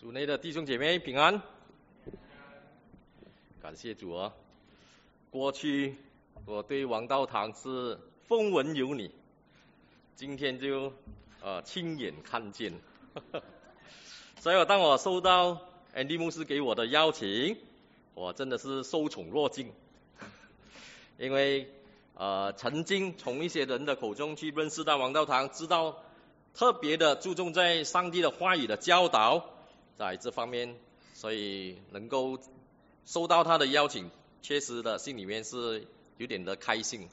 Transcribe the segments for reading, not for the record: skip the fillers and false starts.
主内的弟兄姐妹平安，感谢主啊！过去我对王道堂是风闻有你，今天就亲眼看见，所以当我收到Andy牧师给我的邀请，我真的是受宠若惊，因为曾经从一些人的口中去认识到王道堂，知道特别的注重在上帝的话语的教导。在这方面，所以能够收到他的邀请，确实的心里面是有点的开心。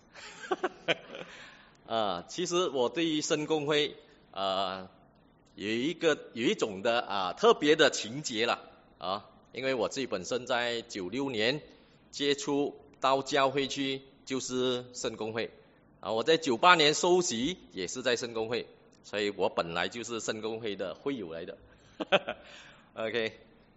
其实我对于圣公会有一种的特别的情结了因为我自己本身在96年接触到教会去就是圣公会我在98年受洗也是在圣公会，所以我本来就是圣公会的会友来的。OK，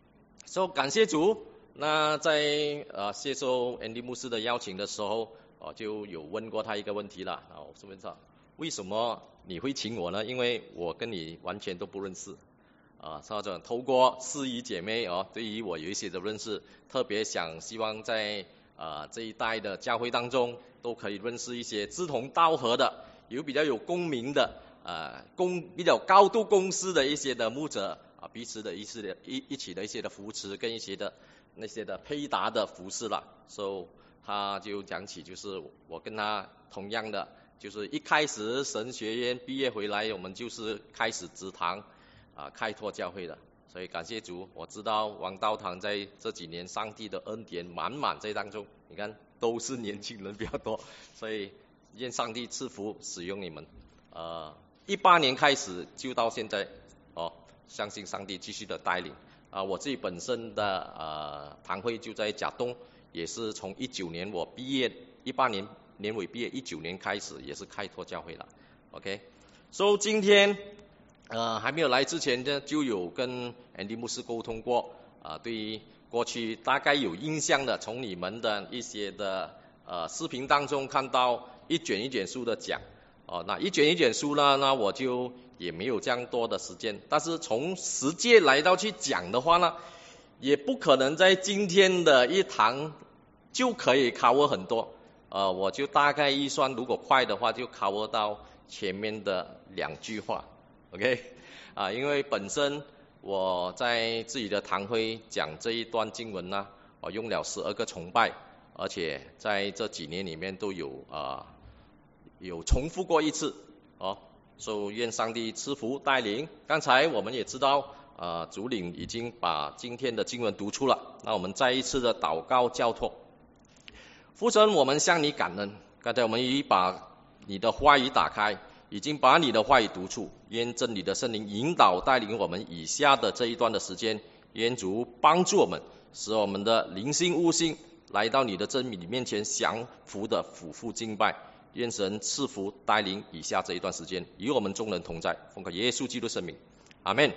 so 感谢主。那在接受 Andy 牧师的邀请的时候，就有问过他一个问题了。我是问他为什么你会请我呢？因为我跟你完全都不认识透过司仪姐妹对于我有一些的认识，特别希望在这一代的教会当中都可以认识一些志同道合的，比较有共鸣的比较高度共识的一些的牧者彼此的一起的一些的扶持跟一些的那些的配搭的服饰了。所以他就讲起，就是我跟他同样的，就是一开始神学院毕业回来，我们就是开始植堂开拓教会的。所以感谢主，我知道王道堂在这几年上帝的恩典满满在当中，你看都是年轻人比较多，所以愿上帝赐福使用你们。18年开始就到现在相信上帝继续的带领我自己本身的堂会就在甲东，也是从19年我毕业，18年年尾毕业，19年开始也是开拓教会了。OK， 所以今天还没有来之前呢，就有跟 Andy 牧师沟通过对于过去大概有印象的，从你们的一些的视频当中看到一卷一卷书的讲那一卷一卷书呢，那我就也没有这样多的时间，但是从实践来到去讲的话呢，也不可能在今天的一堂就可以 cover 很多我就大概预算，如果快的话就 cover 到前面的2句话 OK 因为本身我在自己的堂会讲这一段经文呢我用了12个崇拜，而且在这几年里面都有重复过一次所以愿上帝赐福带领。刚才我们也知道主领已经把今天的经文读出了，那我们再一次的祷告交托。父神，我们向你感恩，刚才我们已把你的话语打开，已经把你的话语读出，愿真理的圣灵引导带领我们以下的这一段的时间，愿主帮助我们，使我们的灵性悟性来到你的真理面前降服的俯伏敬拜。愿神赐福带领以下这一段时间，与我们众人同在，奉靠耶稣基督圣名，阿们。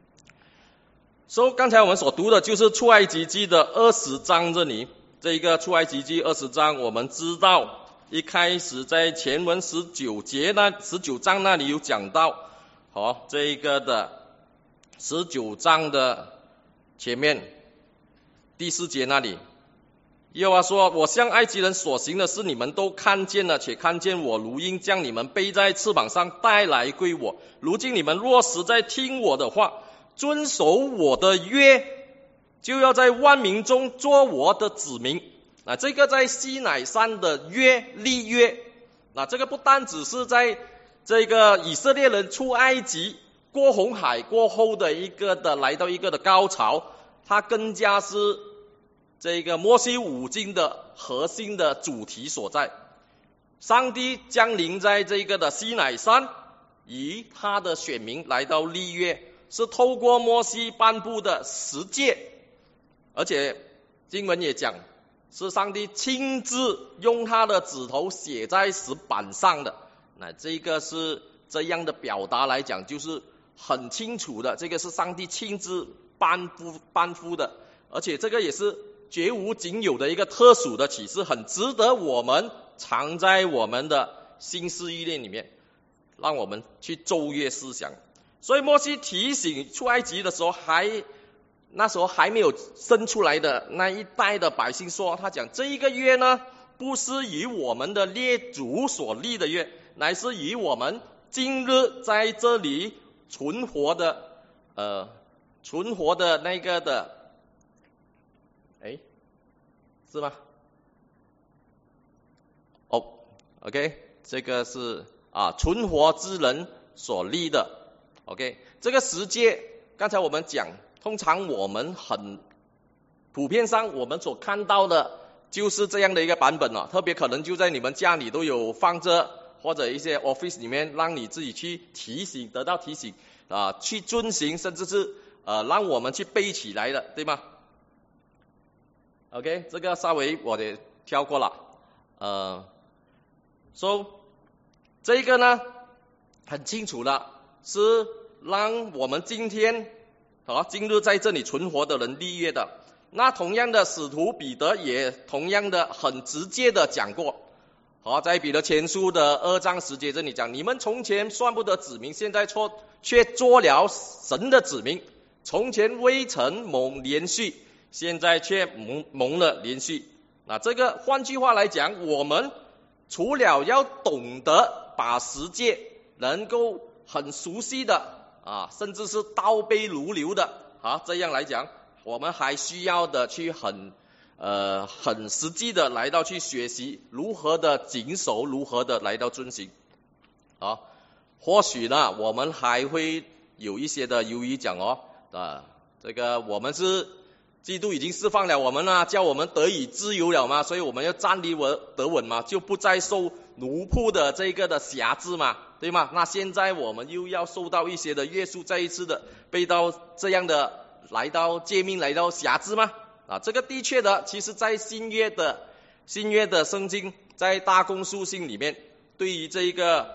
刚才我们所读的就是出埃及记的20章这里，这一个出埃及记20章，我们知道一开始在前文19章那里有讲到这一个的19章的前面第4节那里，耶和华说，我向埃及人所行的事你们都看见了，且看见我如鹰将你们背在翅膀上带来归我。如今你们若实在听我的话，遵守我的约，就要在万民中做我的子民。这个在西乃山的立约，这个不单只是在这个以色列人出埃及过红海过后的来到一个的高潮，它更加是这个摩西五经的核心的主题所在。上帝降临在这个的西乃山，以他的选民来到立约，是透过摩西颁布的10诫，而且经文也讲是上帝亲自用他的指头写在石板上的。那这个是这样的表达来讲，就是很清楚的，这个是上帝亲自颁布的，而且这个也是绝无仅有的一个特殊的启示，很值得我们藏在我们的心思意念里面，让我们去昼夜思想。所以摩西提醒出埃及的时候， 那时候还没有生出来的那一代的百姓说，他讲这一个约呢，不是以我们的列祖所立的约，乃是以我们今日在这里存活的那个的，是吗？OK， 这个是存活之人所立的。OK， 这个十诫，刚才我们讲，通常我们很普遍上我们所看到的就是这样的一个版本了，特别可能就在你们家里都有放着，或者一些 office 里面让你自己去提醒，得到提醒去遵行，甚至是让我们去背起来的，对吗？OK， 这个稍微我也挑过了。这个呢很清楚了，是让我们今日在这里存活的人立约的。那同样的，使徒彼得也同样的很直接的讲过。在彼得前书的2章10节这里讲，你们从前算不得子民，现在却做了神的子民；从前未曾蒙连续，现在却蒙了连续。那这个换句话来讲，我们除了要懂得把十诫能够很熟悉的甚至是倒背如流的这样来讲，我们还需要的去很实际的来到去学习如何的谨守，如何的来到遵行。或许呢我们还会有一些的犹豫讲这个我们是基督已经释放了我们了，叫我们得以自由了嘛，所以我们要站立得稳嘛，就不再受奴仆的这个的辖制嘛，对吗？那现在我们又要受到一些的约束，再一次的被到这样的来到诫命来到辖制吗？这个的确的，其实在新约的圣经，在大公书信里面，对于这一个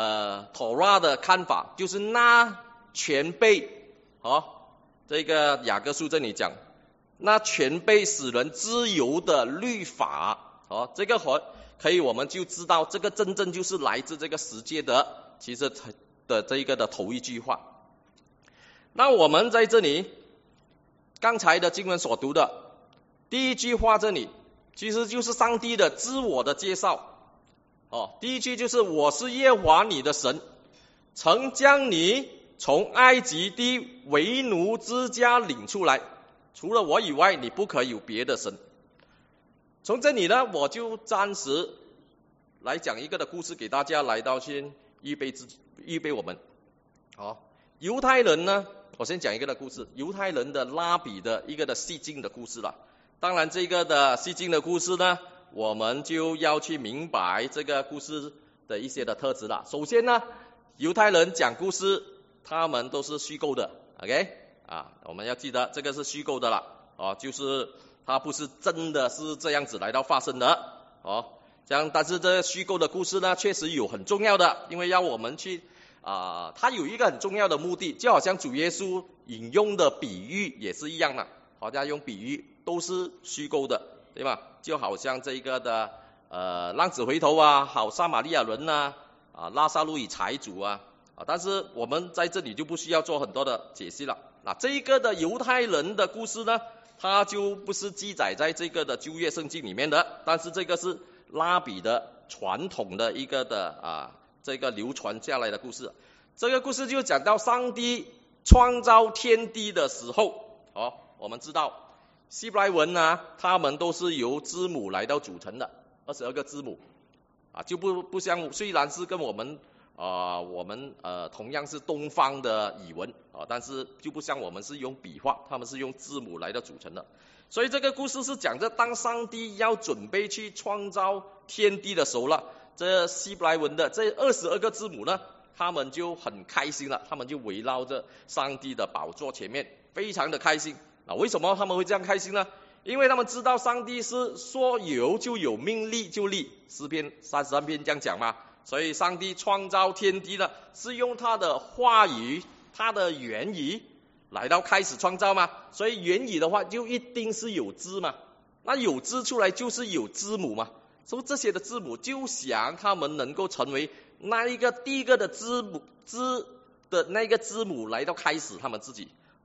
Torah 的看法，就是那全被这个雅各书这里讲，那全被使人自由的律法，这个可以我们就知道，这个真正就是来自这个十诫的，其实的这一个的头一句话。那我们在这里刚才的经文所读的第一句话，这里其实就是上帝的自我的介绍。第一句就是我是耶和华你的神，曾将你从埃及地为奴之家领出来，除了我以外，你不可有别的神。从这里呢，我就暂时来讲一个的故事给大家，来到先预备我们。犹太人呢，我先讲一个的故事，犹太人的拉比的一个的细经的故事了。当然这个的细经的故事呢，我们就要去明白这个故事的一些的特质了。首先呢，犹太人讲故事，他们都是虚构的 ，OK？ 我们要记得这个是虚构的了，就是它不是真的是这样子来到发生的，这样。但是这虚构的故事呢，确实有很重要的，因为要我们去它有一个很重要的目的，就好像主耶稣引用的比喻也是一样的，好像用比喻都是虚构的，对吧？就好像这个的浪子回头好撒玛利亚人拉撒路与财主但是我们在这里就不需要做很多的解析了。那这一个的犹太人的故事呢，它就不是记载在这个的旧约圣经里面的，但是这个是拉比的传统的一个的这个流传下来的故事。这个故事就讲到上帝创造天地的时候，我们知道希伯来文他们都是由字母来到组成的，22个字母就不像，虽然是跟我们同样是东方的语文但是就不像我们是用笔画，他们是用字母来到组成的。所以这个故事是讲着当上帝要准备去创造天地的时候了，这希伯来文的这22个字母呢，他们就很开心了，他们就围绕着上帝的宝座前面非常的开心。为什么他们会这样开心呢？因为他们知道上帝是说有就有，命立就立，诗篇33篇这样讲嘛。所以上帝创造天地呢，是用他的话语，他的言语来到开始创造嘛。所以言语的话就一定是有字嘛，那有字出来就是有字母嘛。所以这些的字母就想他们能够成为那一个第一个的字的那个字母来到开始他们自己，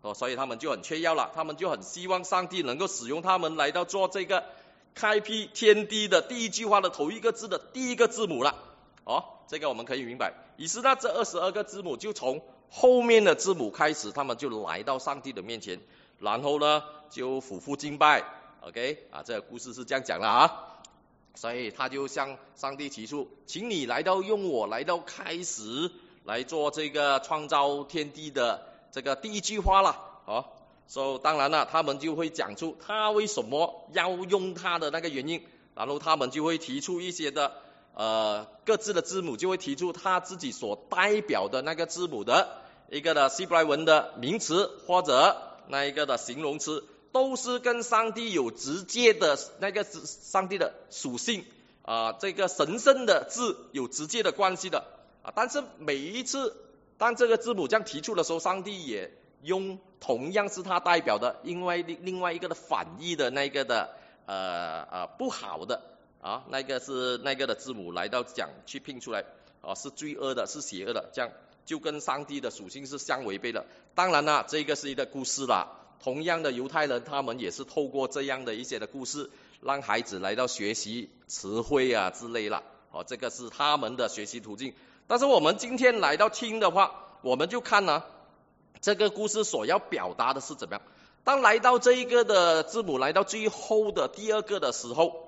所以他们就很缺药了，他们就很希望上帝能够使用他们来到做这个开辟天地的第一句话的头一个字的第一个字母了。这个我们可以明白。于是呢，这22个字母就从后面的字母开始，他们就来到上帝的面前，然后呢就俯伏敬拜。OK 这个故事是这样讲的所以他就向上帝提出，请你用我来到开始来做这个创造天地的这个第一句话了。所以当然了，他们就会讲出他为什么要用他的那个原因，然后他们就会提出一些的各自的字母，就会提出他自己所代表的那个字母的一个的希伯来文的名词或者那一个的形容词，都是跟上帝有直接的那个上帝的属性这个神圣的字有直接的关系的但是每一次当这个字母这样提出的时候，上帝也用同样是他代表的另外一个的反义的那个的不好的那个是那个的字母来到讲去拼出来是罪恶的，是邪恶的，这样就跟上帝的属性是相违背的。当然了，这个是一个故事啦。同样的，犹太人他们也是透过这样的一些的故事，让孩子来到学习词汇之类啦。这个是他们的学习途径。但是我们今天来到听的话，我们就看这个故事所要表达的是怎么样。当来到这一个的字母来到最后的第二个的时候，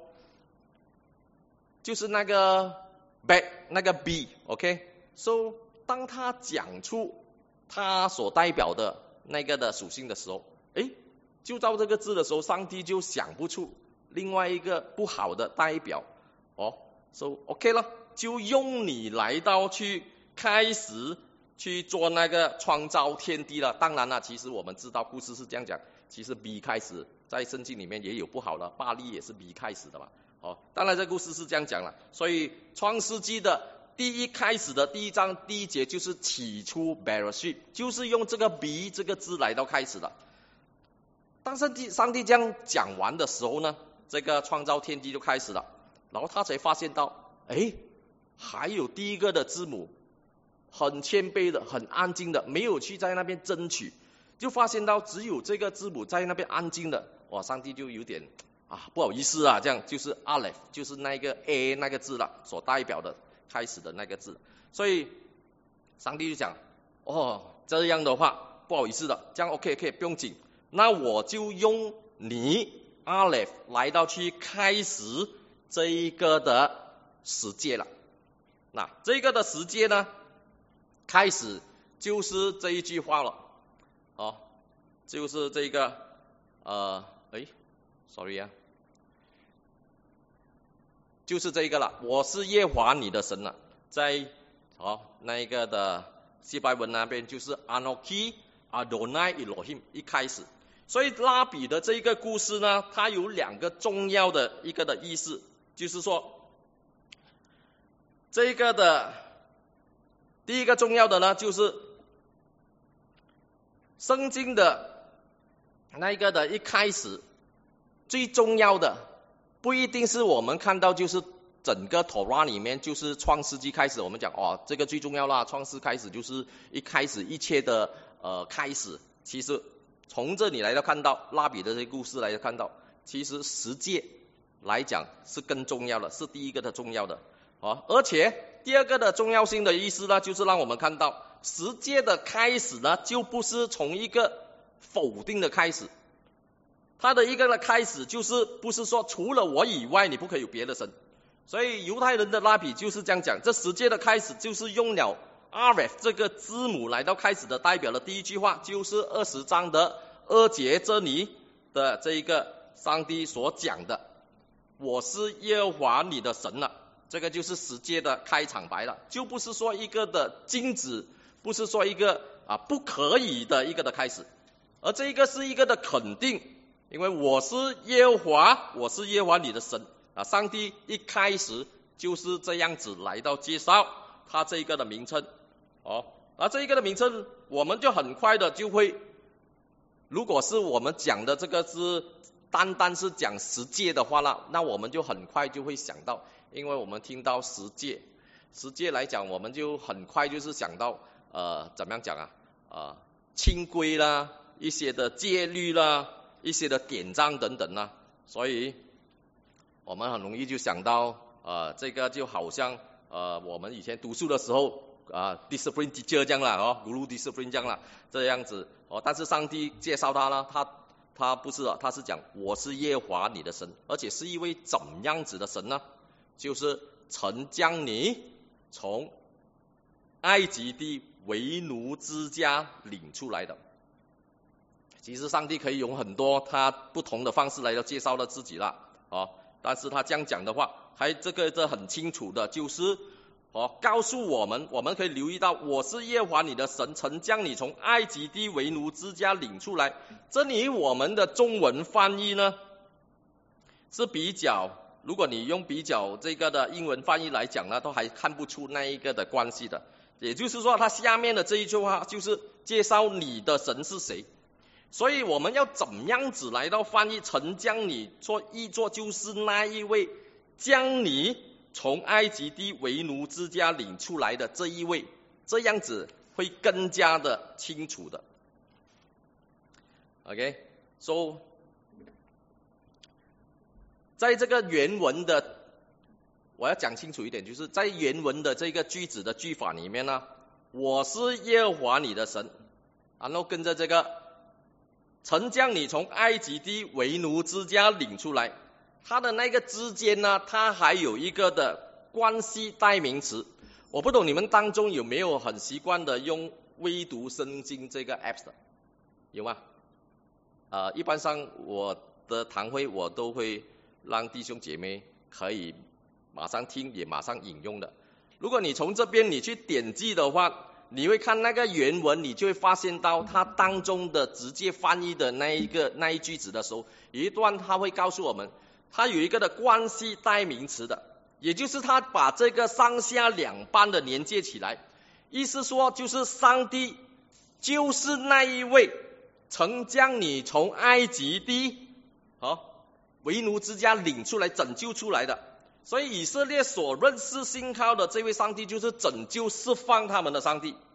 就是那个 back 那个 B，OK， so 当他讲出他所代表的那个的属性的时候，就到这个字的时候，上帝就想不出另外一个不好的代表so OK 了，就用你来到去开始去做那个创造天地了。当然了，其实我们知道故事是这样讲，其实 B 开始在圣经里面也有不好的，巴力也是 B 开始的嘛。当然这故事是这样讲了，所以创世纪的开始的第1章第1节就是起初 Bereshit， 就是用这个 B 这个字来到开始的。当上帝这样讲完的时候呢，这个创造天地就开始了，然后他才发现到还有第一个的字母很谦卑的很安静的，没有去在那边争取，就发现到只有这个字母在那边安静的，上帝就有点不好意思这样就是 Aleph 就是那个 A 那个字了，所代表的开始的那个字。所以上帝就讲这样的话不好意思的，这样 OK 可以不用紧，那我就用你 Aleph 来到去开始这一个的十诫了。那这个的十诫呢，开始就是这一句话了就是这个sorry 就是这个了，我是耶和华你的神了。在那一个的希伯来文那边就是 Anoki Adonai Elohim 一开始。所以拉比的这一个故事呢，它有2个重要的一个的意思，就是说这一个的第一个重要的呢，就是圣经的那一个的一开始最重要的不一定是我们看到就是整个 Torah 里面就是创世纪开始，我们讲这个最重要啦，创世开始就是一开始一切的开始。其实从这里来到看到拉比的这些故事来看到，其实十诫来讲是更重要的，是第一个的重要的而且第二个的重要性的意思呢，就是让我们看到十诫的开始呢，就不是从一个否定的开始，它的一个的开始就是不是说除了我以外你不可以有别的神。所以犹太人的拉比就是这样讲，这十诫的开始就是用了 Aleph 这个字母来到开始的，代表了第一句话就是20章的2节这里的这一个上帝所讲的我是耶和华你的神了，这个就是十诫的开场白了，就不是说一个的禁止，不是说一个不可以的一个的开始，而这一个是一个的肯定，因为我是耶和华，我是耶和华你的神上帝一开始就是这样子来到介绍他这一个的名称而这一个的名称我们就很快的就会，如果是我们讲的这个是单单是讲十诫的话那我们就很快就会想到，因为我们听到十诫来讲，我们就很快就是想到怎么样讲清规啦， 一些的戒律啦，一些的典章等等啦，所以我们很容易就想到这个就好像我们以前读书的时候discipline teacher 这样啦guru discipline 这样啦，这样子但是上帝介绍他呢，他不是他是讲我是耶和华你的神，而且是一位怎样子的神呢？就是曾将你从埃及地为奴之家领出来的。其实上帝可以用很多他不同的方式来介绍他自己啦但是他这样讲的话，这很清楚的，就是告诉我们可以留意到，我是耶和华你的神，曾将你从埃及地为奴之家领出来。这里我们的中文翻译呢，是比较，如果你用比较这个的英文翻译来讲呢，都还看不出那一个的关系的。也就是说，他下面的这一句话就是介绍你的神是谁。所以我们要怎样子来到翻译曾将你译作就是那一位将你从埃及地为奴之家领出来的这一位，这样子会更加的清楚的。OK， so 在这个原文的，我要讲清楚一点，就是在原文的这个句子的句法里面呢，我是耶和华你的神，然后跟着这个曾将你从埃及地为奴之家领出来，它的那个之间呢，它还有一个的关系代名词。我不懂你们当中有没有很习惯的用微读圣经这个 apps 的，有吗？一般上我的堂会我都会让弟兄姐妹可以马上听也马上引用的。如果你从这边你去点击的话，你会看那个原文，你就会发现到它当中的直接翻译的那一句子的时候，有一段它会告诉我们，它有一个的关系代名词的，也就是它把这个上下两半的连接起来，意思说就是上帝就是那一位曾将你从埃及地为奴之家领出来拯救出来的。所以以色列所认识信靠的这位上帝就是拯救释放他们的上帝，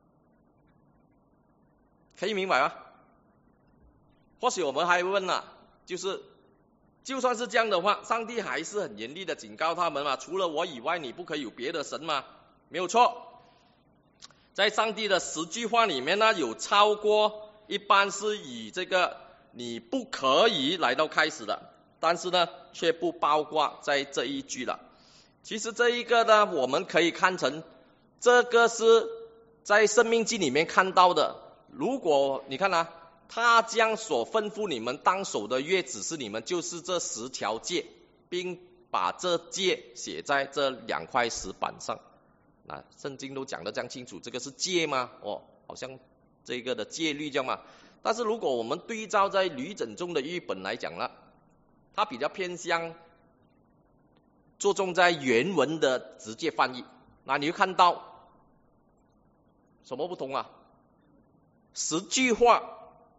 可以明白吗？或许我们还问就是就算是这样的话，上帝还是很严厉的警告他们嘛，除了我以外你不可以有别的神嘛，没有错。在上帝的10句话里面呢，有超过一半是以这个你不可以来到开始的，但是呢却不包括在这一句了。其实这一个呢，我们可以看成这个是在申命记里面看到的。如果你看他将所吩咐你们当守的约指示你们，就是这10条诫，并把这诫写在这2块石板上。圣经都讲得这样清楚，这个是诫吗？好像这个的戒律这样嘛。但是如果我们对照在吕整中的译本来讲了，它比较偏向着重在原文的直接翻译。那你会看到什么不同10句话，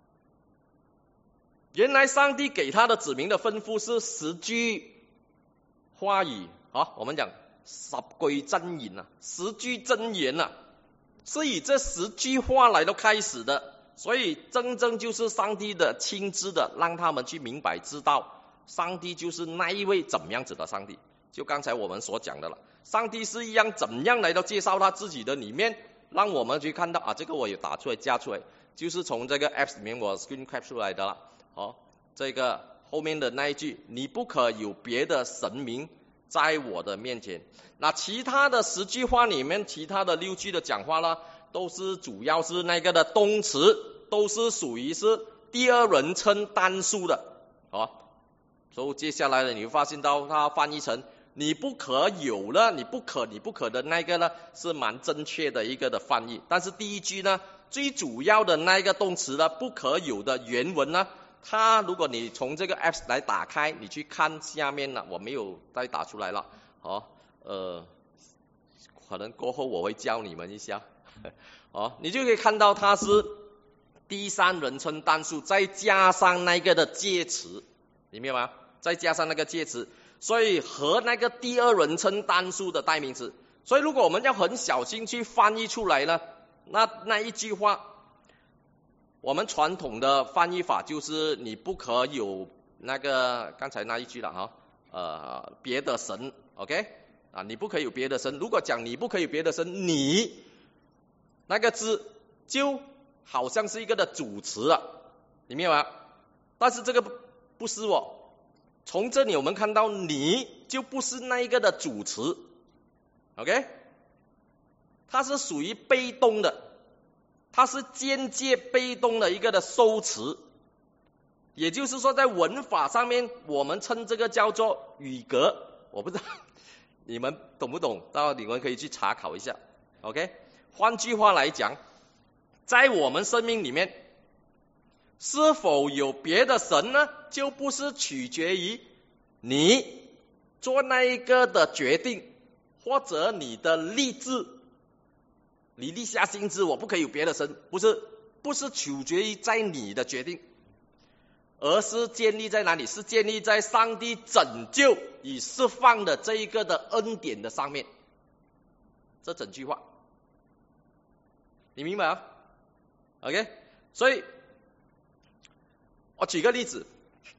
原来上帝给他的子民的吩咐是10句话语我们讲10句真言10句真言是以这10句话来到开始的。所以真正就是上帝的亲自的让他们去明白知道上帝就是那一位怎么样子的上帝。就刚才我们所讲的了，上帝是一样怎样来到介绍他自己的里面，让我们去看到这个我有打出来加出来，就是从这个 apps 里面我 screen cap 出来的了。这个后面的那一句，你不可有别的神明在我的面前。那其他的10句话里面，其他的6句的讲话呢，都是主要是那个的动词，都是属于是第二人称单数的所以接下来呢，你会发现到它翻译成你不可有了，你不可的那个呢，是蛮正确的一个的翻译。但是第一句呢，最主要的那个动词呢，不可有的原文呢，它如果你从这个 apps 来打开，你去看下面呢，我没有再打出来了可能过后我会教你们一下你就可以看到它是第三人称单数，再加上那个的介词，你明白吗？再加上那个介词，所以和那个第二人称单数的代名词。所以如果我们要很小心去翻译出来呢，那一句话我们传统的翻译法就是你不可有那个刚才那一句了别的神 ，OK 啊，你不可以有别的神。如果讲你不可以有别的神，你那个字就好像是一个的主词了，你明白吗？但是这个不是哦。从这里我们看到你就不是那一个的主词 ，OK？ 它是属于被动的，它是间接被动的一个的收词，也就是说在文法上面我们称这个叫做语格，我不知道你们懂不懂，到你们可以去查考一下 ，OK？ 换句话来讲，在我们生命里面是否有别的神呢，就不是取决于你做那一个的决定，或者你的立志，你立下心志我不可以有别的神，不是取决于在你的决定，而是建立在哪里？是建立在上帝拯救与释放的这一个的恩典的上面。这整句话你明白啊 ？OK， 所以我举个例子，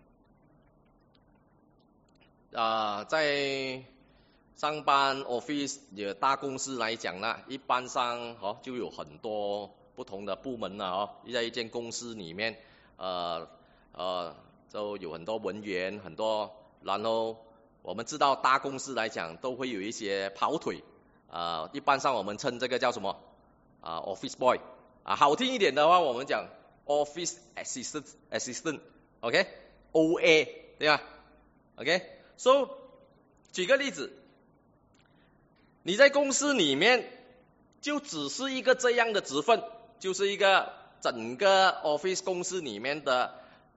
在上班 office 的大公司来讲呢，一般上就有很多不同的部门了在一间公司里面，就有很多文员，很多，然后我们知道大公司来讲都会有一些跑腿，一般上我们称这个叫什么office boy， 好听一点的话我们讲 office assistant OK OA 对吧 OK so 举个例子，你在公司里面就只是一个这样的职分，就是一个整个 office 公司里面的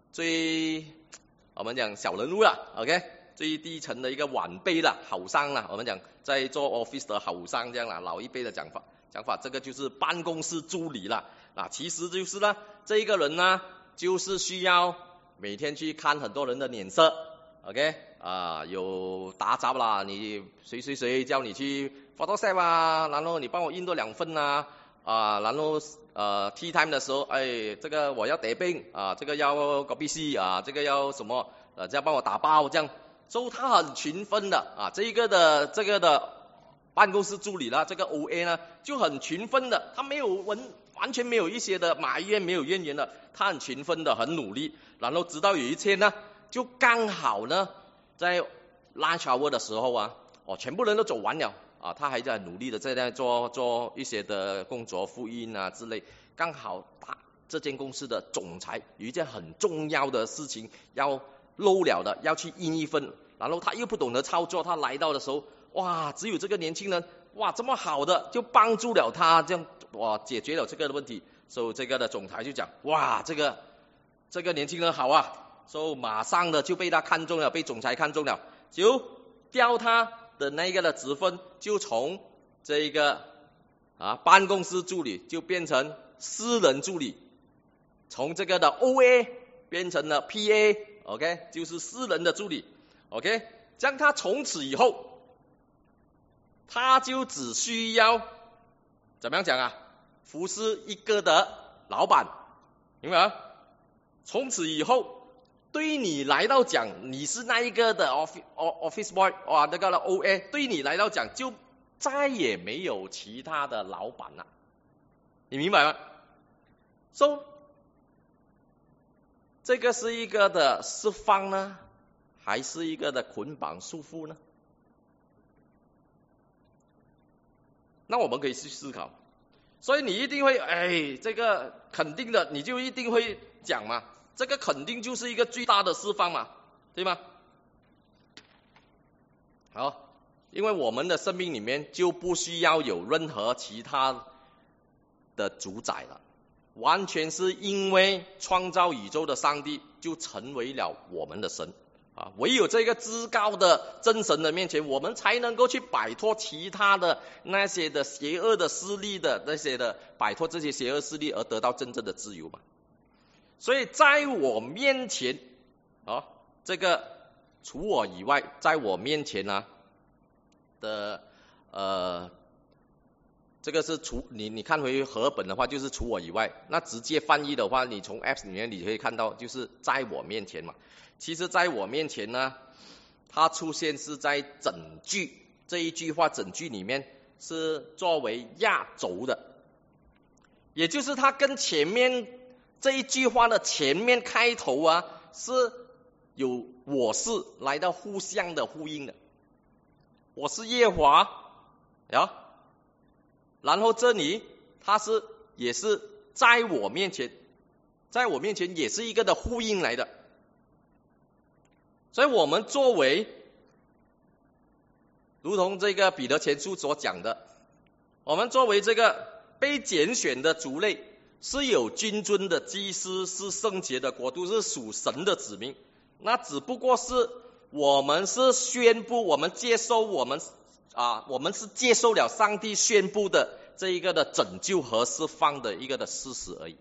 我们讲小人物了 OK 最低层的一个晚辈了，后生了，我们讲在做 office 的后生这样了，老一辈的讲法这个就是办公室助理了其实就是呢这一个人呢就是需要每天去看很多人的脸色 OK 有打杂啦，你谁叫你去 Photoshop 然后你帮我印多2份然后tea time 的时候这个我要得病这个要搞 BC 这个要什么这样帮我打包这样，所以他很勤奋的这个的办公室助理啦，这个 OA 呢就很勤奋的，他完全没有一些的埋怨，没有怨言的，他很勤奋的，很努力，然后直到有一天呢，就刚好呢在 lunch hour 的时候全部人都走完了他还在努力的在做一些的工作，复印之类，刚好这间公司的总裁有一件很重要的事情要漏了的，要去印一份，然后他又不懂得操作，他来到的时候只有这个年轻人这么好的就帮助了他，这样解决了这个的问题，所以这个的总裁就讲这个年轻人好所以马上的就被他看中了，被总裁看中了，就调他的那个的职分就从这一个办公室助理就变成私人助理，从这个的 OA 变成了 PA OK 就是私人的助理 OK 这样他从此以后他就只需要怎么样讲服侍一个的老板，明白吗？从此以后对于你来到讲你是那一个的 office boy 那个的 OA， 对于你来到讲就再也没有其他的老板了，你明白吗？ So 这个是一个的释放呢，还是一个的捆绑束缚呢？那我们可以去思考，所以你一定会这个肯定的，你就一定会讲嘛，这个肯定就是一个最大的释放嘛，对吗？好，因为我们的生命里面就不需要有任何其他的主宰了，完全是因为创造宇宙的上帝就成为了我们的神唯有这个至高的真神的面前，我们才能够去摆脱其他的那些的邪恶的势力的那些的，摆脱这些邪恶势力而得到真正的自由嘛。所以在我面前这个除我以外，在我面前的这个是你看回和本的话，就是除我以外。那直接翻译的话，你从 Apps 里面你可以看到，就是在我面前嘛。其实在我面前呢，它出现是在整句这一句话整句里面是作为压轴的，也就是它跟前面这一句话的前面开头啊是有我是来到互相的呼应的。我是耶和华呀，然后这里它也是在我面前，在我面前也是一个的呼应来的。所以我们作为如同这个彼得前书所讲的，我们作为这个被拣选的族类，是有君尊的祭司，是圣洁的国度，是属神的子民。那只不过是我们是宣布，我们接受，我们是接受了上帝宣布的这一个的拯救和释放的一个的事实而已。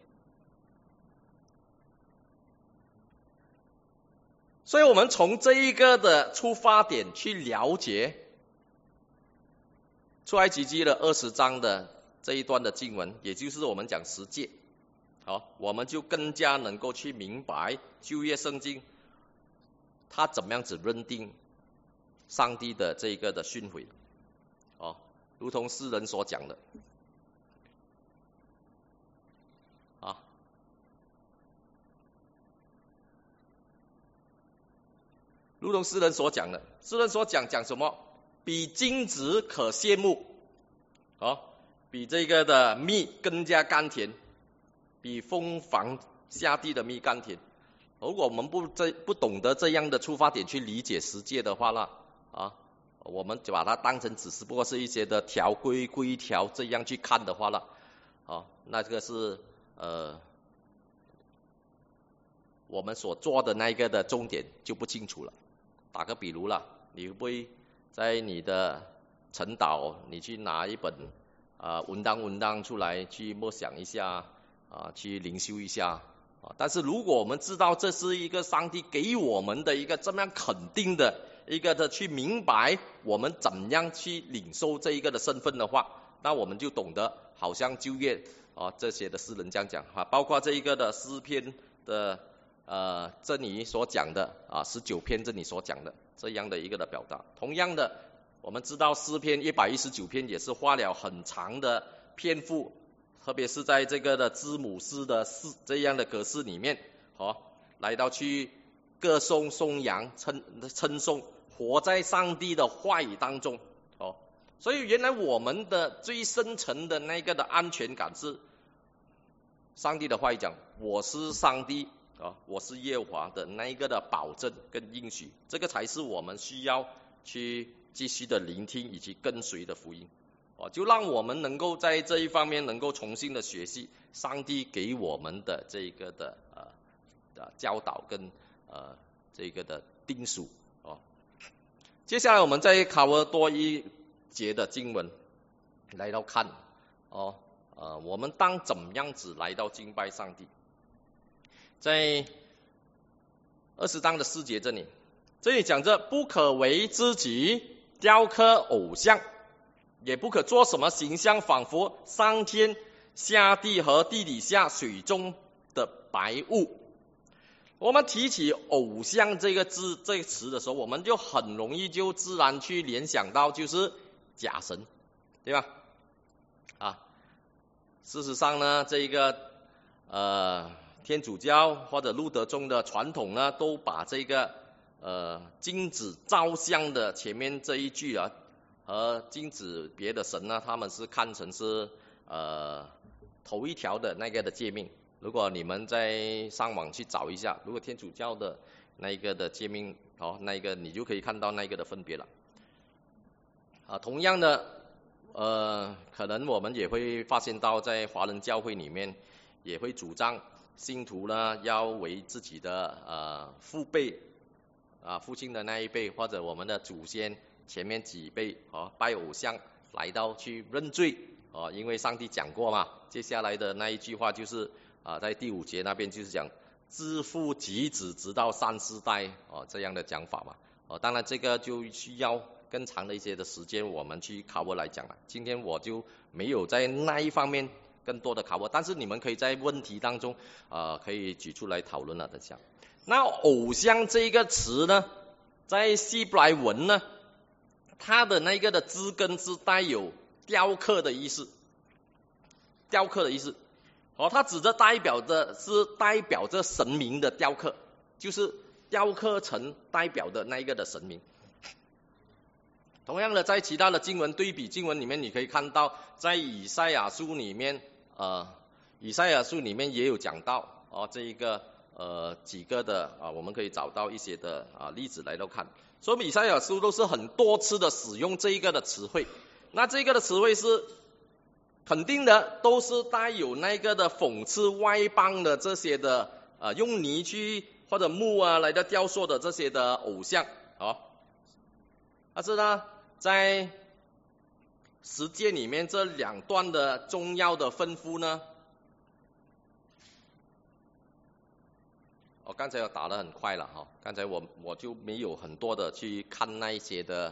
所以我们从这一个的出发点去了解出埃及记的20章的这一段的经文，也就是我们讲十诫，好，我们就更加能够去明白旧约圣经它怎么样子认定上帝的这一个的训诲，如同诗人所讲的如同诗人所讲的，诗人所讲什么？比金子可羡慕，比这个的蜜更加甘甜，比蜂房下地的蜜甘甜。如果我们不懂得这样的出发点去理解十诫的话呢，我们就把它当成只不过是一些的条规规条这样去看的话呢，那这个是我们所做的那一个的重点就不清楚了。打个比如了，你会不会在你的晨祷，你去拿一本文档出来去默想一下，去灵修一下，但是如果我们知道这是一个上帝给我们的一个这么样肯定的一个的去明白我们怎样去领受这一个的身份的话，那我们就懂得好像旧约这些的诗人这样讲，包括这一个的诗篇的这里所讲的19篇这里所讲的这样的一个的表达。同样的，我们知道诗篇119篇也是花了很长的篇幅，特别是在这个的字母诗的这样的格式里面，来到去歌颂颂扬称颂活在上帝的话语当中。所以原来我们的最深层的那个的安全感是上帝的话语讲我是上帝，我是耶和华的那一个的保证跟应许，这个才是我们需要去继续的聆听以及跟随的福音，就让我们能够在这一方面能够重新的学习上帝给我们的这一个的教导跟这个的叮嘱。接下来我们再cover多一节的经文来到看，我们当怎么样子来到敬拜上帝。在20章的4节这里讲着，不可为自己雕刻偶像，也不可做什么形象，仿佛上天下地和地底下水中的白雾。我们提起偶像这个词的时候，我们就很容易就自然去联想到就是假神，对吧？事实上呢，这一个天主教或者路德宗的传统呢，都把这个金子造像的前面这一句和金子别的神呢，他们是看成是头一条的那个的诫命。如果你们在上网去找一下，如果天主教的那一个的诫命，那一个你就可以看到那一个的分别了。同样的可能我们也会发现到在华人教会里面也会主张信徒呢要为自己的父辈父亲的那一辈或者我们的祖先前面几辈拜偶像来到去认罪，因为上帝讲过嘛，接下来的那一句话就是在第5节那边就是讲自父及子直到3、4代这样的讲法嘛。当然这个就需要更长的一些的时间我们去 cover 来讲了。今天我就没有在那一方面更多的 cover， 但是你们可以在问题当中可以举出来讨论了等下。那偶像这个词呢，在希伯来文呢，它的那个的字根是带有雕刻的意思，雕刻的意思。它指着代表着神明的雕刻，就是雕刻成代表的那一个的神明。同样的，在其他的经文对比经文里面，你可以看到，在以赛亚书里面也有讲到这一个几个的我们可以找到一些的例子来到看。所以以赛亚书都是很多次的使用这一个的词汇，那这个的词汇是肯定的，都是带有那个的讽刺外邦的这些的用泥去或者木来到雕塑的这些的偶像但是呢，在十诫里面这两段的重要的吩咐呢，刚才我打得很快了刚才我就没有很多的去看那一些的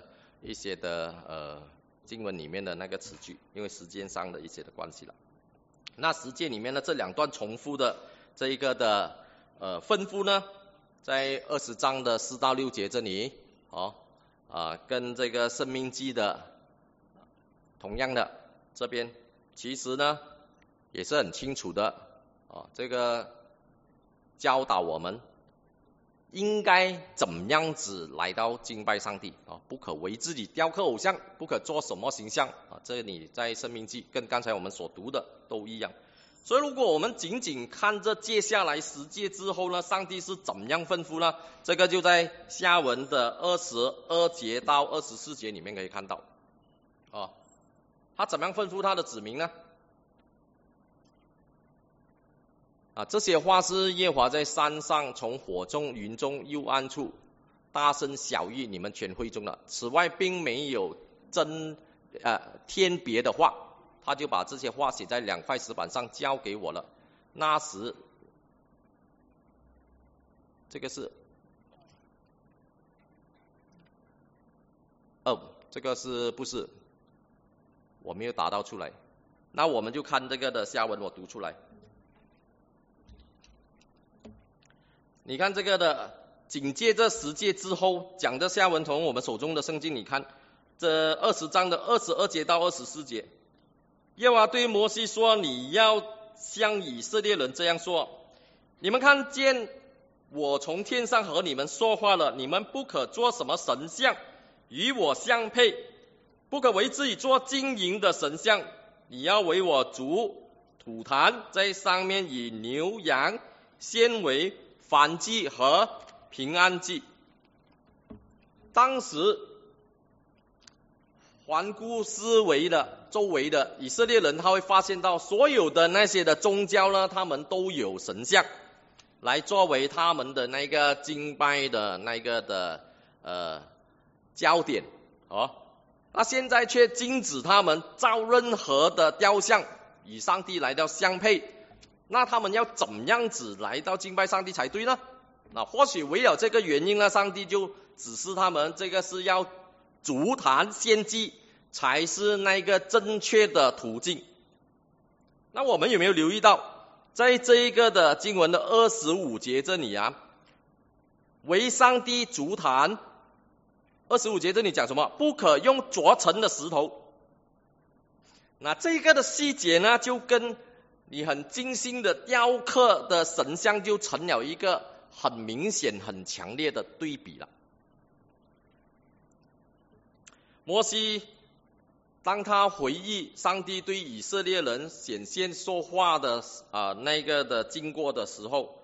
经文里面的那个词句，因为时间上的一些的关系了。那十诫里面的这两段重复的这一个的吩咐呢，在20章的4到6节这里跟这个申命记的同样的这边，其实呢也是很清楚的这个教导我们应该怎样子来到敬拜上帝不可为自己雕刻偶像，不可做什么形象这里在申命记跟刚才我们所读的都一样。所以如果我们仅仅看着接下来10诫之后呢，上帝是怎样吩咐呢？这个就在下文的22节到24节里面可以看到他怎样吩咐他的子民呢？这些话是耶和华在山上从火中云中幽暗处大声晓谕你们全会众的，此外并没有天别的话。他就把这些话写在2块石板上交给我了。那时这个是这个是不是我没有打到出来？那我们就看这个的下文，我读出来。你看这个的紧接着10诫之后讲的下文，从我们手中的圣经你看这20章的22节到24节，耶和华对摩西说，你要向以色列人这样说，你们看见我从天上和你们说话了，你们不可做什么神像与我相配，不可为自己做金银的神像，你要为我筑土坛，在上面以牛羊献为燔祭和平安祭。当时环顾四围的周围的以色列人，他会发现到所有的那些的宗教呢，他们都有神像来作为他们的那个敬拜的那个的焦点那现在却禁止他们造任何的雕像与上帝来到相配，那他们要怎样子来到敬拜上帝才对呢？那或许为了这个原因呢，上帝就指示他们这个是要筑坛献祭才是那个正确的途径。那我们有没有留意到，在这一个的经文的25节这里为上帝筑坛，25节这里讲什么？不可用凿成的石头。那这个的细节呢，就跟你很精心的雕刻的神像就成了一个很明显很强烈的对比了。摩西当他回忆上帝对以色列人显现说话的那个的经过的时候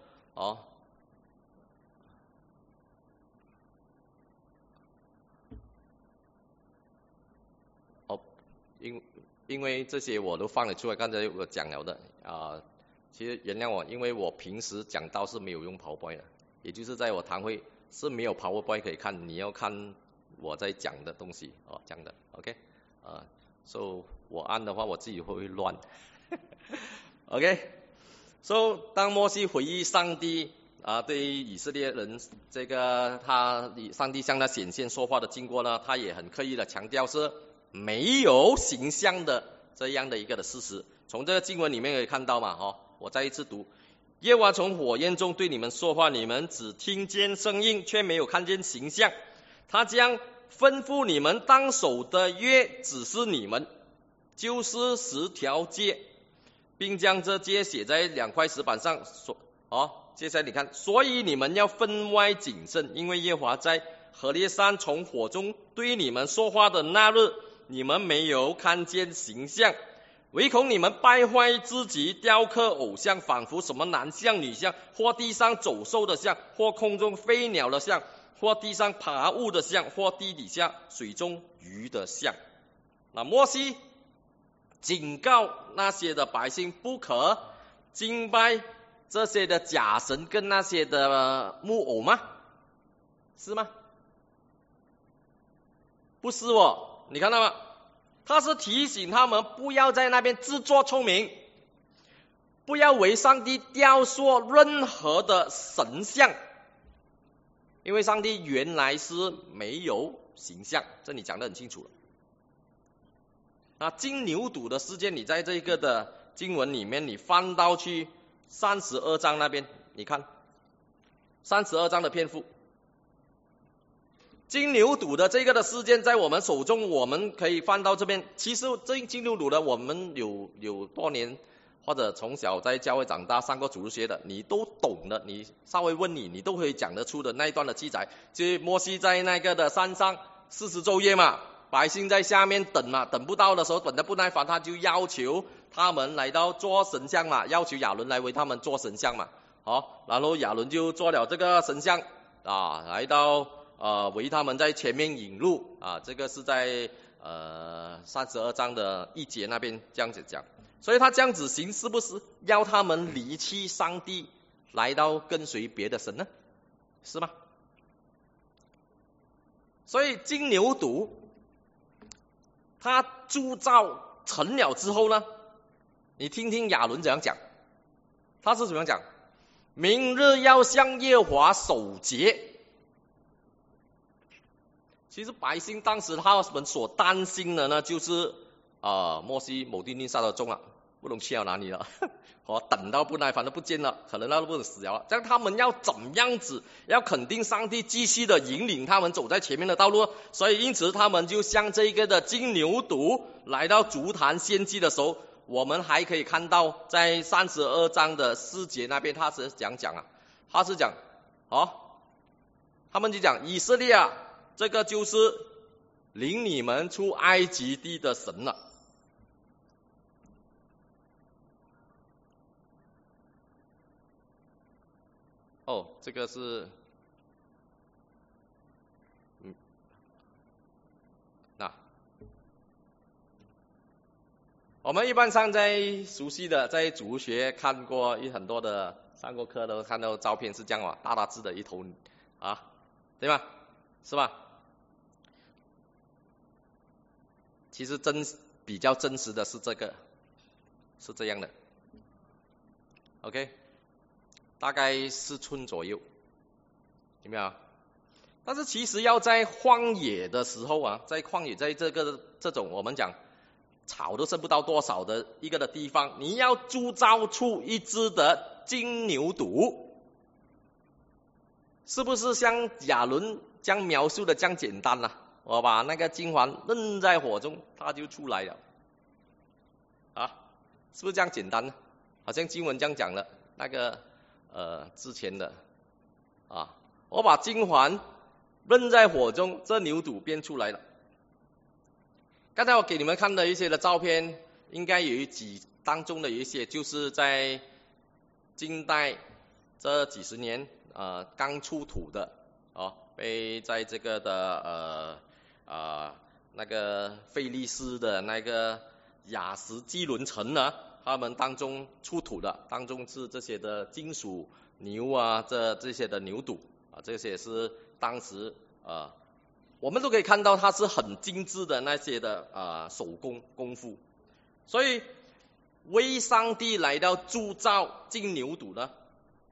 因为这些我都放了出来，刚才我讲了的其实原谅我，因为我平时讲道是没有用 PowerPoint 的，也就是在我堂会是没有 PowerPoint 可以看，你要看我在讲的东西这样的 OK so 我按的话我自己会乱OK so 当摩西回忆上帝对于以色列人这个上帝向他显现说话的经过呢，他也很刻意的强调是没有形象的这样的一个的事实。从这个经文里面可以看到嘛，我再一次读，耶和华从火焰中对你们说话，你们只听见声音，却没有看见形象。他将吩咐你们当守的约指示你们，就是10条诫，并将这诫写在2块石板上。接下来你看，所以你们要分外谨慎，因为耶和华在何烈山从火中对你们说话的那日，你们没有看见形象，唯恐你们败坏自己，雕刻偶像，仿佛什么男像女像，或地上走兽的像，或空中飞鸟的像，或地上爬物的像，或地底下水中鱼的像。那摩西警告那些的百姓不可敬拜这些的假神跟那些的木偶吗？是吗？不是你看到吗？他是提醒他们不要在那边自作聪明，不要为上帝雕塑任何的神像，因为上帝原来是没有形象，这里讲得很清楚了。那金牛犊的事件，你在这个的经文里面，你翻到去32章那边，你看32章的篇幅，金牛犊的这个的事件在我们手中，我们可以翻到这边。其实这金牛犊的，我们有多年或者从小在教会长大上过主日学的，你都懂的，你稍微问你都可以讲得出的那一段的记载，就是摩西在那个的山上40昼夜嘛，百姓在下面等嘛，等不到的时候，等得不耐烦，他就要求他们来到做神像嘛，要求亚伦来为他们做神像嘛。然后亚伦就做了这个神像来到为他们在前面引路这个是在32章的1节那边这样子讲。所以他这样子行，是不是要他们离弃上帝，来到跟随别的神呢？是吗？所以金牛犊他铸造成了之后呢，你听听亚伦怎样讲，他是怎么样讲？明日要向耶和华守节。其实百姓当时他们所担心的呢，就是摩西某地定杀得中了，不懂去到哪里了等到不耐烦都不见了，可能都不能死了。这样他们要怎么样子要肯定上帝继续的引领他们走在前面的道路，所以因此他们就像这个的金牛犊来到竹坛献祭的时候，我们还可以看到在32章的4节那边他是讲他是讲他们就讲以色列这个就是领你们出埃及地的神了。这个是我们一般上在熟悉的在主学看过很多的上过课都看到照片是这样大大字的一头对吧？是吧？其实比较真实的是这个，是这样的 ，OK， 大概4寸左右，有没有？但是其实要在荒野的时候在旷野，在这种我们讲草都剩不到多少的一个的地方，你要铸造出一只的金牛犊，是不是像亚伦这样描述的这样简单我把那个金环扔在火中，它就出来了是不是这样简单呢？好像经文这样讲的，那个之前的我把金环扔在火中，这牛犊变出来了。刚才我给你们看的一些的照片，应该有当中的有一些就是在近代这几十年刚出土的被在这个的那个菲利斯的那个雅什基伦城呢，他们当中出土的，当中是这些的金属牛这些的牛犊这些是当时我们都可以看到它是很精致的那些的手工功夫。所以为上帝来到铸造金牛犊呢，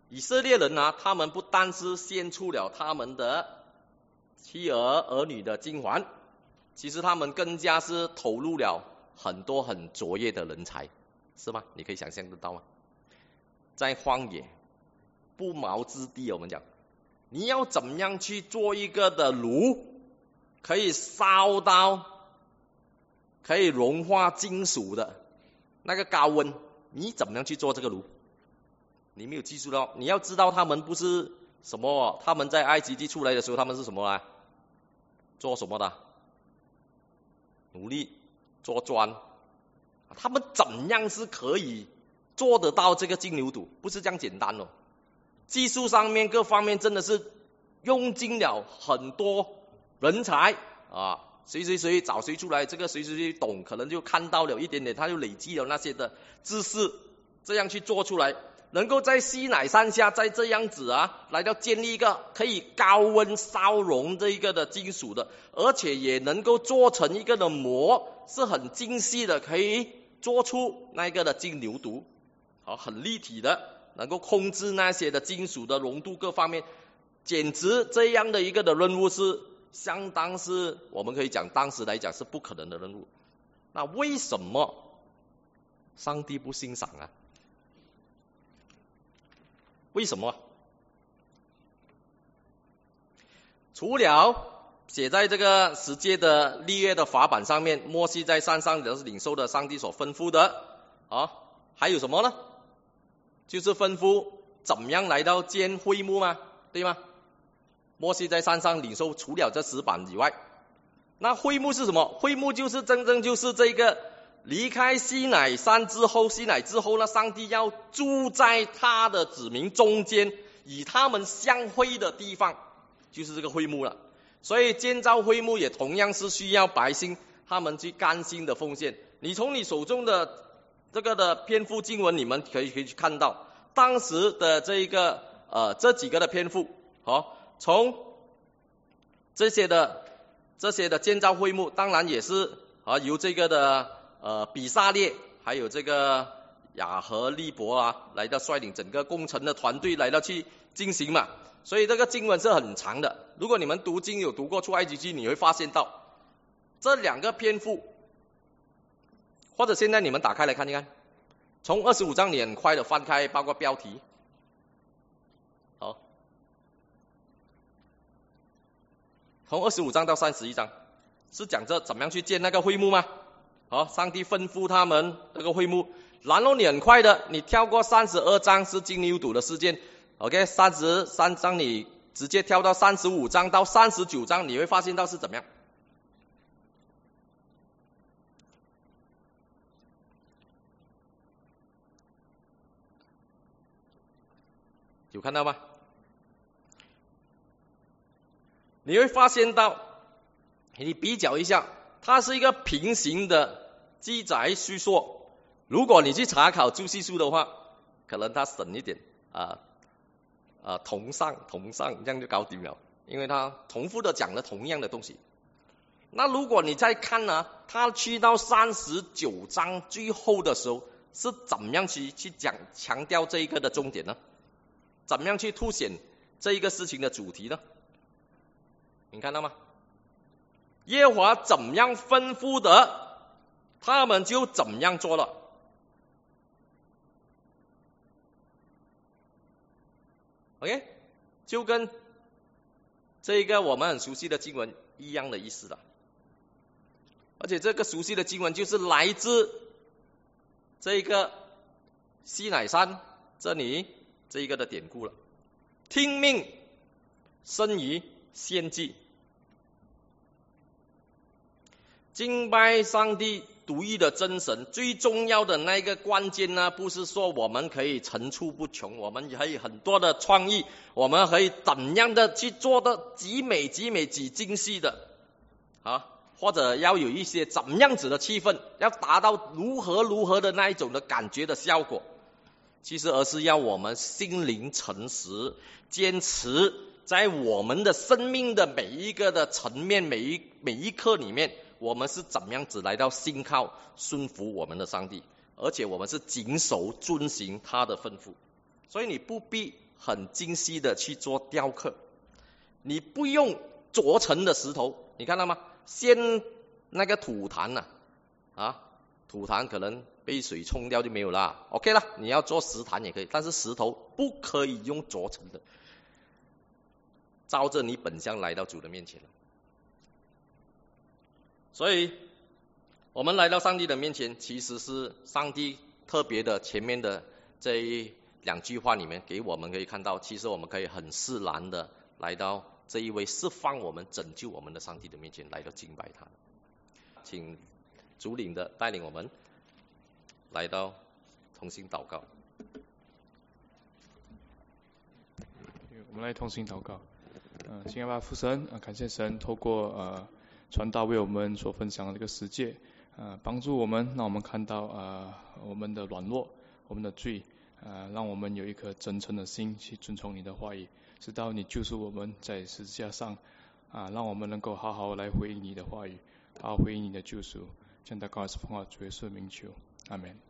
以色列人啊，他们不单是献出了他们的妻儿儿女的金环，其实他们更加是投入了很多很卓越的人才，是吗？你可以想象得到吗？在荒野不毛之地，我们讲你要怎么样去做一个的炉，可以烧到可以融化金属的那个高温，你怎么样去做这个炉？你没有记住到，你要知道他们不是什么，他们在埃及地出来的时候，他们是什么啊？做什么的？奴隶，做砖。他们怎样是可以做得到这个金牛犊？不是这样简单哦。技术上面各方面真的是用尽了很多人才啊，谁找谁出来，这个谁懂，可能就看到了一点点，他就累积了那些的知识，这样去做出来。能够在西乃山下再这样子啊，来到建立一个可以高温烧融这一个的金属的，而且也能够做成一个的模，是很精细的，可以做出那个的金牛犊，好，很立体的，能够控制那些的金属的浓度各方面，简直这样的一个的任务是相当是我们可以讲当时来讲是不可能的任务。那为什么上帝不欣赏啊？为什么？除了写在这个十诫的立约的法版上面，摩西在山上领受的上帝所吩咐的啊，还有什么呢？就是吩咐怎么样来到建会幕嘛，对吗？摩西在山上领受，除了这10版以外，那会幕是什么？会幕就是真正就是这个离开西乃山之后，西乃之后呢，上帝要住在他的子民中间，与他们相会的地方，就是这个会幕了。所以建造会幕也同样是需要百姓他们去甘心的奉献。你从你手中的这个的篇幅经文，你们可以去看到当时的这一个这几个的篇幅，从这些的建造会幕，当然也是由这个的比撒列还有这个亚和利伯啊来到率领整个工程的团队来到去进行嘛。所以这个经文是很长的，如果你们读经有读过出埃及记，你会发现到这2个篇幅，或者现在你们打开来看一看，从25章你很快的翻开，包括标题，好，从25章到31章是讲着怎么样去建那个会幕吗？好，上帝吩咐他们那个会幕，然后你很快的你跳过32章是金牛犊的事件，OK， 33章你直接跳到35章到39章，你会发现到是怎么样？有看到吗？你会发现到，你比较一下，它是一个平行的记载叙说。如果你去查考注释书的话，可能它省一点同上这样就搞定了，因为它重复的讲了同样的东西。那如果你再看呢，它去到39章最后的时候，是怎么样去讲强调这一个的重点呢？怎么样去凸显这一个事情的主题呢？你看到吗？耶和华怎么样吩咐的，他们就怎么样做了。OK， 就跟这个我们很熟悉的经文一样的意思了。而且这个熟悉的经文就是来自这个西乃山这里这一个的典故了。听命胜于献祭，敬拜上帝独一的真神，最重要的那个关键呢，不是说我们可以层出不穷，我们可以很多的创意，我们可以怎样的去做的极美极精细的或者要有一些怎么样子的气氛，要达到如何的那一种的感觉的效果，其实而是要我们心灵诚实，坚持在我们的生命的每一个的层面，每一刻里面，我们是怎么样子来到信靠顺服我们的上帝，而且我们是谨守遵行他的吩咐。所以你不必很精细的去做雕刻。你不用凿成的石头，你看到吗？先那个土坛土坛可能被水冲掉就没有啦。OK 啦，你要做石坛也可以，但是石头不可以用凿成的。照着你本相来到主的面前了。所以我们来到上帝的面前，其实是上帝特别的前面的这2句话里面给我们可以看到，其实我们可以很释然的来到这一位释放我们拯救我们的上帝的面前，来到敬拜他。请主领的带领我们来到同心祷告。 我们来同心祷告。亲爱的父神，感谢神透过传道为我们所分享的这个世界，帮助我们，让我们看到我们的软弱，我们的罪，让我们有一颗真诚的心去遵从你的话语，直到你救赎我们在十字架上，让我们能够好好来回应你的话语，好好回应你的救赎。这样祷告是奉主耶稣的名求，阿们。